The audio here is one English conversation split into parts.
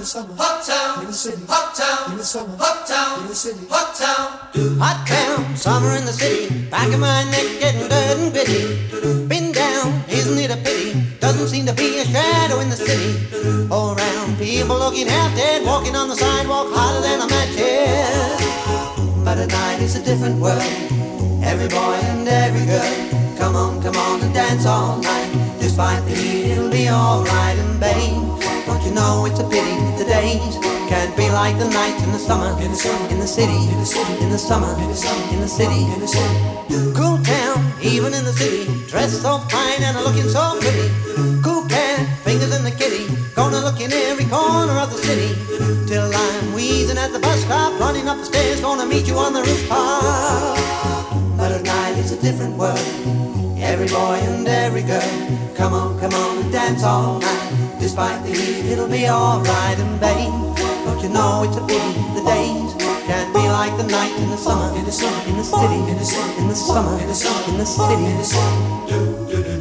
Hot town, in the city, hot town, in the summer, hot town, in the city, hot town. Hot town, summer in the city. Back of my neck getting dirt and gritty. Been down, isn't it a pity? Doesn't seem to be a shadow in the city. All around, people looking half dead, walking on the sidewalk hotter than a match head. But at night it's a different world. Every boy and every girl, come on and dance all night. Despite the heat, it'll be alright. And babe, don't you know it's a pity the days can't be like the nights in the summer, in the city, in the summer, in the city. Cool town, even in the city, dressed so fine and looking so pretty. Cool cat, fingers in the kitty, gonna look in every corner of the city till I'm wheezing at the bus stop, running up the stairs, gonna meet you on the rooftop. But at night it's a different world. Every boy and every girl, come on and dance all night. Despite the heat, it'll be alright. And babe, don't you know it's a pity the days can't be like the night in the summer, in the city, in the summer, in the city.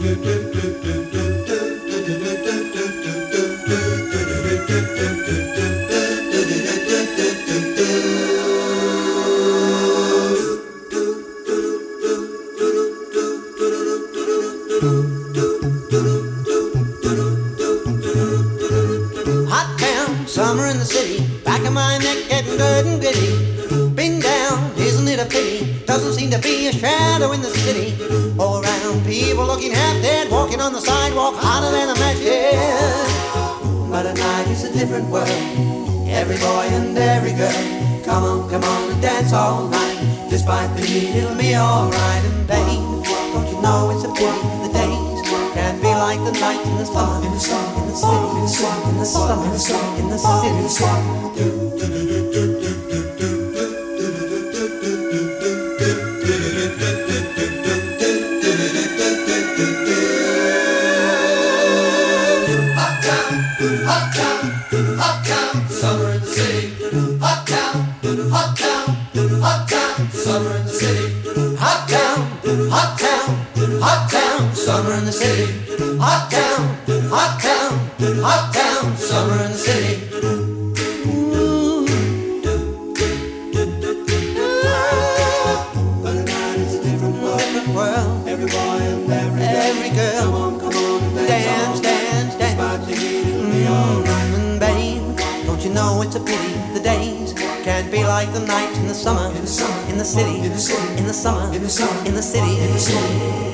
Hot town, summer in the city. Back of my neck getting dirt and gritty. Been down, isn't it a pity? Doesn't seem to be a shadow in the city. All around, people looking half dead, walking on the sidewalk hotter than a match head. But at night it's a different world. Every boy and every girl, come on and dance all night. Despite the heat, it'll be alright. And babe, don't you know it's a pity the days can't be like the nights in the summer, in the city, in the summer, in the city. Hot town, hot town, summer in the city. Hot town, hot town, hot town, summer in the city. Hot town, hot town, hot town, summer in the city. Hot town, hot town, hot town, summer in the city. But at night it's a different world. Every boy and every girl, come on and Dance, dance. Despite the heat, it'll be alright. And babe, don't you know it's a pity the days can't be like the nights in the summer, in the city, in the summer, in the city.